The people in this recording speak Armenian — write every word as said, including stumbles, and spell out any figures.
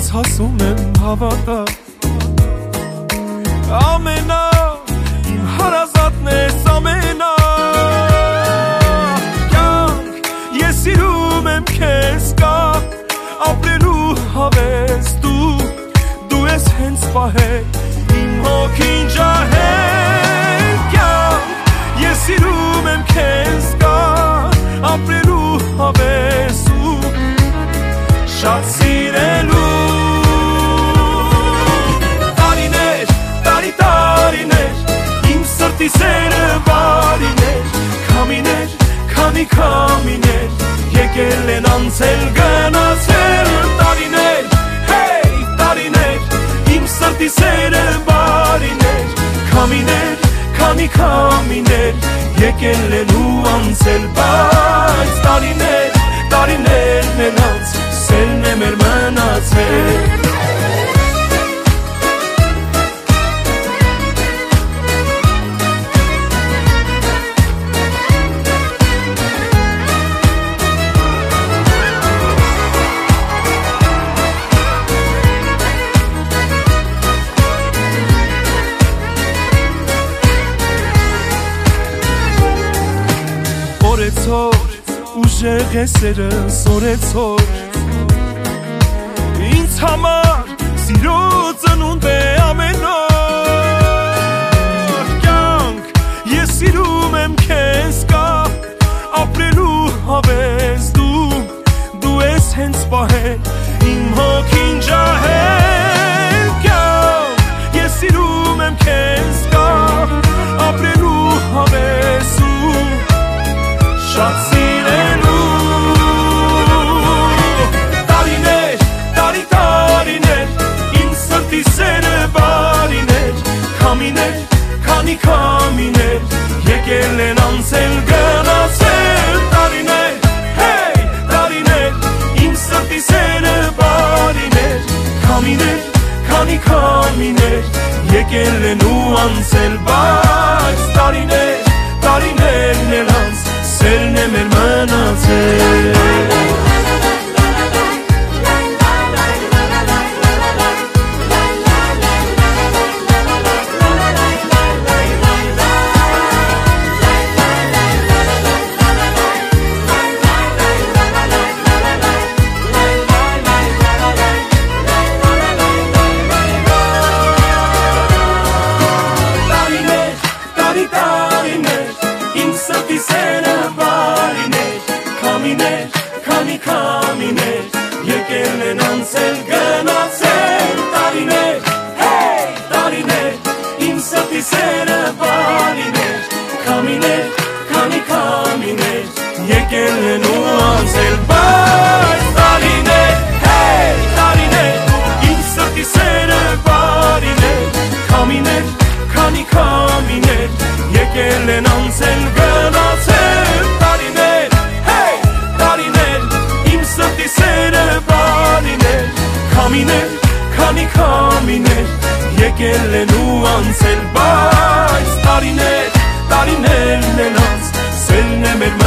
ասում եմ հավատա Ամենա իմ հարազատն ես ամենա Կյանք ես սիրում եմ քեզ կա ապրելու հավես դու դու ես հենց պահել իմ հոգին ջահել Կյանք ես սիրում եմ քեզ կա ապրելու հավես ու շատ սիրելու Տարիներ, տարի տարիներ իմ սրտի սերը բարիներ Քամիներ, քանի քամիներ եկել են անցել գնացել Տարիներ, հեյ, տարիներ իմ սրտի սերը բարիներ Քամիներ, քանի քամիներ եկել են ու անցել Բայց տարիներ, տարիներն են անց Սերն է մեր մնացել Օրեցոր, ուժեղ է սերս օրեցոր Ինձ համար սիրո ծնունդ է ամեն օր Կյանք ես սիրում եմ քեզ կա ապրելու հավես դու դու ես հենց պահել իմ հոգին ջահել Կյանք ես սիրում եմ քեզ կա ապրելու հավես ու շատ սիրելու Տարիներ, տարի տարիներ իմ սրտի սերը բարիներ Քամիներ, քանի քամիներ եկել են անցել գնացել Տարիներ, հեյ, տարիներ իմ սրտի սերը բարիներ Քամիներ, քանի քամիներ եկել են ու անցել Բայց տարիներ, տարիներն են անց Սերն է մեր մնացել Քամիներ եկել են անցել գնացել Տարիներ, հեյ, տարիներ իմ սրտի սերը բարիներ Քամիներ, քանի քամիներ եկել են ու անցել Բայց տարիներ, հեյ, տարիներ իմ սրտի սերը բարիներ Քամիներ, քանի քամիներ եկել են անցել գնացել Տարիներ, հեյ, տարիներ Սրտի սերը բարիներ Քամիներ, քանի քամիներ եկել են ու անցել Բայց տարիներ, տարիներն են անց Սերն է մեր